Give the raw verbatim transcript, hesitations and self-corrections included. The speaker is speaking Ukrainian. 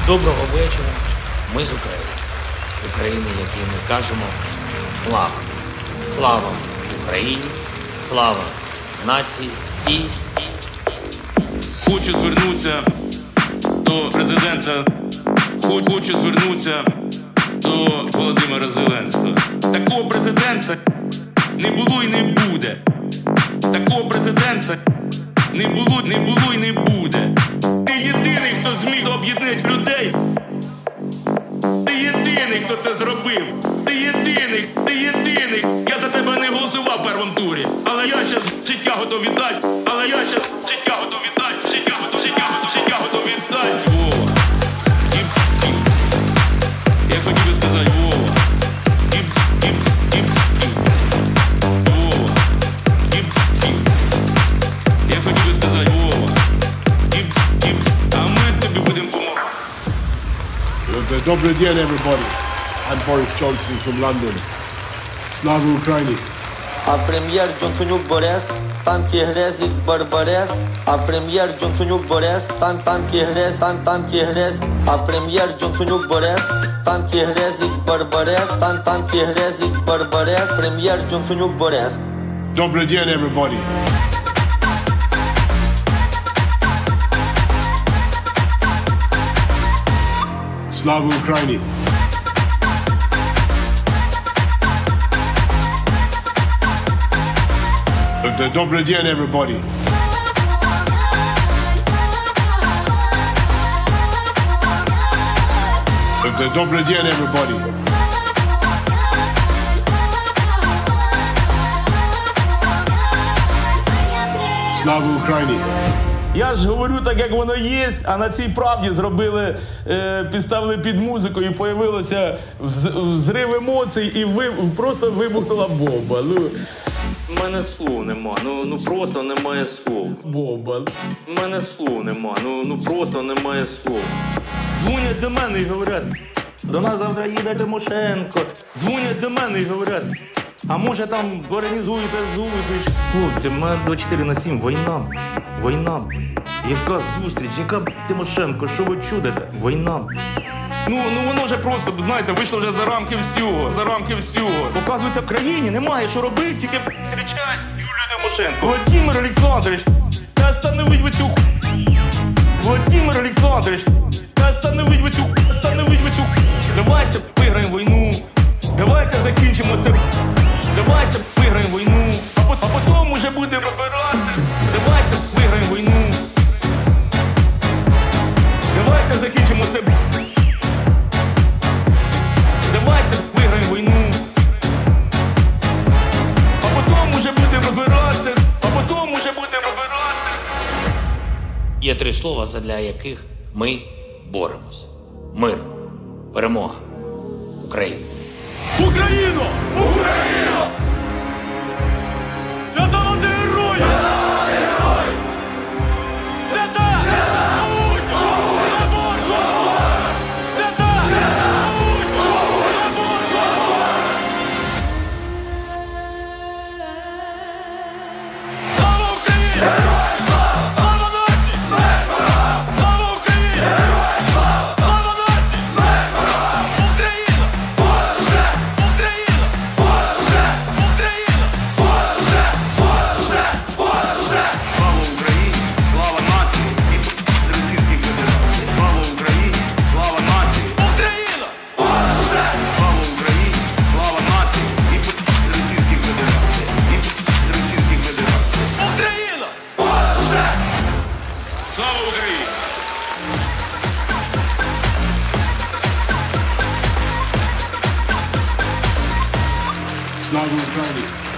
Доброго вечора. Ми з України. України, якій ми кажемо слава. Слава Україні, слава нації і... Хочу звернутися до президента, хочу звернутися до Володимира Зеленського. Такого президента не було і не буде. Такого президента не було, не було і не буде. Ти єдиний, хто зміг об'єднати людей. Ти єдиний, хто це зробив. Ти єдиний, ти єдиний. Я за тебе не голосував в першому турі. Але я зараз життя готов віддати. Але я зараз життя готов віддати. Життя готов, життя готов, життя готов віддати. Вова. І, і. Я хотів би сказати, Вова. І, і, і, і. Вова. І, і. Я хотів би сказати, Вова. І, і. А ми тобі будемо допомагати. Добрий день, everybody. I'm Boris Johnson from London. Слава Україні! А прем'єр Джонсонюк Борис, танки грезі Барбарес. А прем'єр Джонсонюк Борис, тан танки грез, тан танки грез. А прем'єр Джонсонюк Борис, танки грезі Барбарес. Тан танки грезі Барбарес. Прем'єр Джонсонюк Борис. Добрий день, everybody. Слава Україні! Добрий день, everybody. Добрий день, everybody. Слава Україні! Я ж говорю так, як воно є, а на цій правді зробили, е, підставили під музику і появилося вз- взрив емоцій і ви, просто вибухнула бомба. Ну, У мене слов нема, ну, ну просто немає слов. бомба. У мене слов нема, ну, ну просто немає слов. Дзвонять до мене і говорять, до нас завтра їде Тимошенко. Дзвонять до мене і говорять, а може там організуєте зустріч? Хлопці, в мене двадцять чотири на сім, війна, війна. Яка зустріч, яка Тимошенко, що ви чудите? Війна. Ну, ну воно вже просто, знаєте, вийшло вже за рамки всього, за рамки всього. Оказується, в країні немає що робити, тільки зустрічають Юлію Тимошенко. Володимир Олександрович, та остановіть ви цю ху... Володимир Олександрович, та остановіть ви цю ху... остановіть ви цю ху... Давайте виграємо війну, давайте закінчимо це. Давайте виграємо війну, а, по... а потім уже будемо розбиратися. Давайте виграємо війну. Давайте закінчимо це. Давайте виграємо війну. А потім уже будемо розбиратися. А потім уже будемо розбиратися. Є три слова, задля яких ми боремось. Мир, перемога, Україна. Україно! Україно! Свята мати героїв! Свята героїв! Свята! Свята! Свята! Слава Україні! Слава нації! Слава Україні! Слава нації! Україна! Україна! Україна! Слава Україні! Слава нації і Російській Федерації! Слава Україні! Слава нації! Україна! Слава Україні! Слава нації і Російській Федерації! І Російській Федерації! Україна! Слава Україні! Слава Україні!